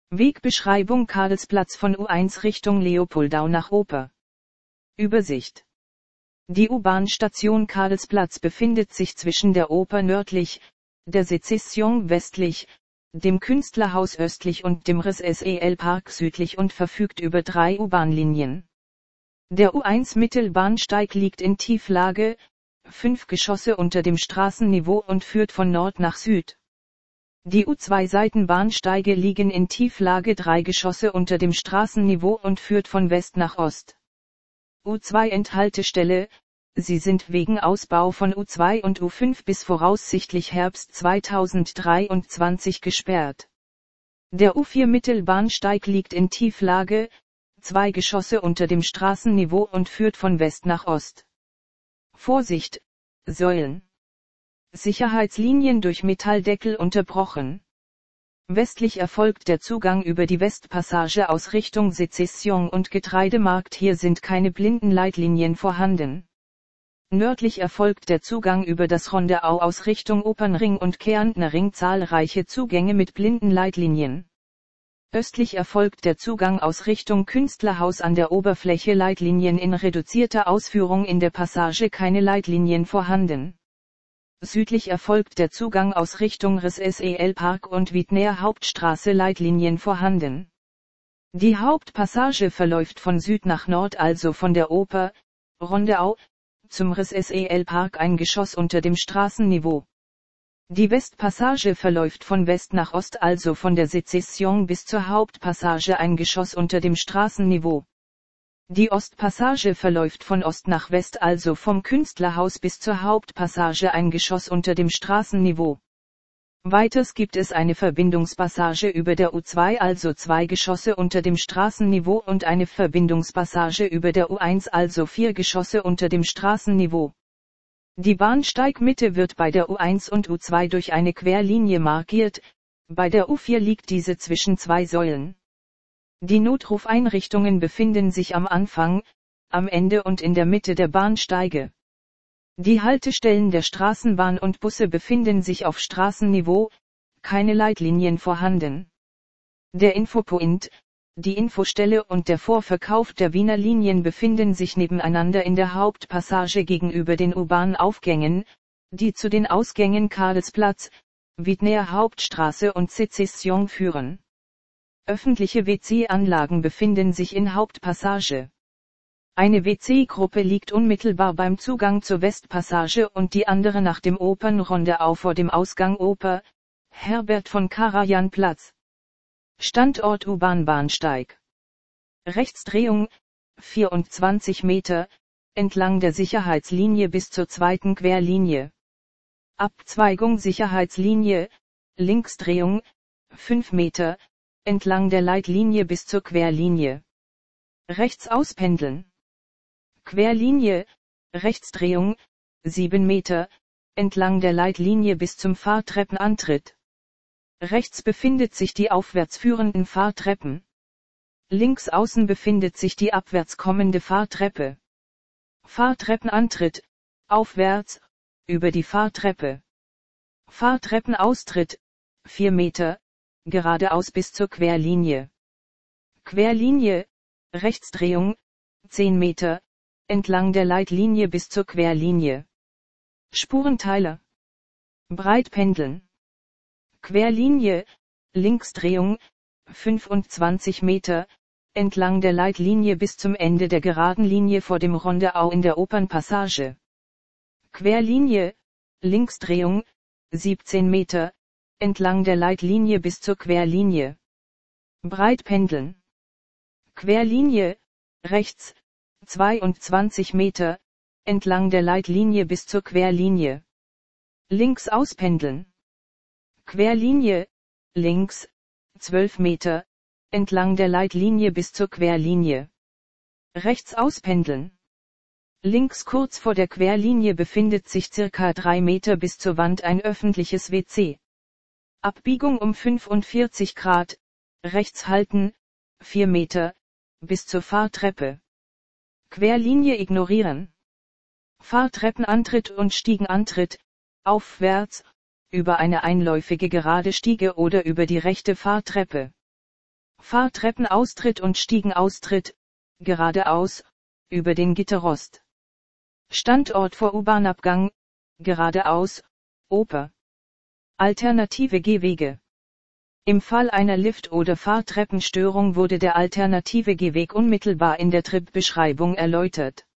Wegbeschreibung Karlsplatz von U1 Richtung Leopoldau nach Oper. Übersicht. Die U-Bahn-Station Karlsplatz befindet sich zwischen der Oper nördlich, der Sezession westlich, dem Künstlerhaus östlich und dem Res-Sel-Park südlich und verfügt über 3 U-Bahn-Linien. Der U1 Mittelbahnsteig liegt in Tieflage, 5 Geschosse unter dem Straßenniveau und führt von Nord nach Süd. Die U2 Seitenbahnsteige liegen in Tieflage 3 Geschosse unter dem Straßenniveau und führt von West nach Ost. U2 Endhaltestelle, sie sind wegen Ausbau von U2 und U5 bis voraussichtlich Herbst 2023 gesperrt. Der U4 Mittelbahnsteig liegt in Tieflage, 2 Geschosse unter dem Straßenniveau und führt von West nach Ost. Vorsicht, Säulen. Sicherheitslinien durch Metalldeckel unterbrochen. Westlich erfolgt der Zugang über die Westpassage aus Richtung Sezession und Getreidemarkt, hier sind keine Blindenleitlinien vorhanden. Nördlich erfolgt der Zugang über das Rondeau aus Richtung Opernring und Kärntner Ring, zahlreiche Zugänge mit Blindenleitlinien. Östlich erfolgt der Zugang aus Richtung Künstlerhaus an der Oberfläche, Leitlinien in reduzierter Ausführung, in der Passage keine Leitlinien vorhanden. Südlich erfolgt der Zugang aus Richtung Res-Sel-Park und Wiedner Hauptstraße, Leitlinien vorhanden. Die Hauptpassage verläuft von Süd nach Nord, also von der Oper, Rondeau, zum Res-Sel-Park, ein Geschoss unter dem Straßenniveau. Die Westpassage verläuft von West nach Ost, also von der Sezession bis zur Hauptpassage, ein Geschoss unter dem Straßenniveau. Die Ostpassage verläuft von Ost nach West, also vom Künstlerhaus bis zur Hauptpassage, ein Geschoss unter dem Straßenniveau. Weiters gibt es eine Verbindungspassage über der U2, also 2 Geschosse unter dem Straßenniveau, und eine Verbindungspassage über der U1, also 4 Geschosse unter dem Straßenniveau. Die Bahnsteigmitte wird bei der U1 und U2 durch eine Querlinie markiert, bei der U4 liegt diese zwischen 2 Säulen. Die Notrufeinrichtungen befinden sich am Anfang, am Ende und in der Mitte der Bahnsteige. Die Haltestellen der Straßenbahn und Busse befinden sich auf Straßenniveau, keine Leitlinien vorhanden. Der Infopoint, die Infostelle und der Vorverkauf der Wiener Linien befinden sich nebeneinander in der Hauptpassage gegenüber den U-Bahn-Aufgängen, die zu den Ausgängen Karlsplatz, Wiedner Hauptstraße und Sezession führen. Öffentliche WC-Anlagen befinden sich in Hauptpassage. Eine WC-Gruppe liegt unmittelbar beim Zugang zur Westpassage und die andere nach dem Opernrondeau vor dem Ausgang Oper, Herbert von Karajan Platz. Standort U-Bahn-Bahnsteig. Rechtsdrehung, 24 Meter, entlang der Sicherheitslinie bis zur 2. Querlinie. Abzweigung Sicherheitslinie, Linksdrehung, 5 Meter, entlang der Leitlinie bis zur Querlinie. Rechts auspendeln. Querlinie, Rechtsdrehung, 7 Meter, entlang der Leitlinie bis zum Fahrtreppenantritt. Rechts befindet sich die aufwärts führenden Fahrtreppen. Links außen befindet sich die abwärts kommende Fahrtreppe. Fahrtreppenantritt, aufwärts, über die Fahrtreppe. Fahrtreppenaustritt, 4 Meter, geradeaus bis zur Querlinie. Querlinie, Rechtsdrehung, 10 Meter, entlang der Leitlinie bis zur Querlinie. Spurenteiler. Breitpendeln. Querlinie, Linksdrehung, 25 Meter, entlang der Leitlinie bis zum Ende der geraden Linie vor dem Rondeau in der Opernpassage. Querlinie, Linksdrehung, 17 Meter, entlang der Leitlinie bis zur Querlinie. Breitpendeln. Querlinie, rechts, 22 Meter, entlang der Leitlinie bis zur Querlinie. Links auspendeln. Querlinie, links, 12 Meter, entlang der Leitlinie bis zur Querlinie. Rechts auspendeln. Links kurz vor der Querlinie befindet sich circa 3 Meter bis zur Wand ein öffentliches WC. Abbiegung um 45 Grad, rechts halten, 4 Meter, bis zur Fahrtreppe. Querlinie ignorieren. Fahrtreppenantritt und Stiegenantritt, aufwärts, über eine einläufige gerade Stiege oder über die rechte Fahrtreppe. Fahrtreppenaustritt und Stiegenaustritt, geradeaus, über den Gitterrost. Standort vor U-Bahn-Abgang, geradeaus, Oper. Alternative Gehwege. Im Fall einer Lift- oder Fahrtreppenstörung wurde der alternative Gehweg unmittelbar in der Trip-Beschreibung erläutert.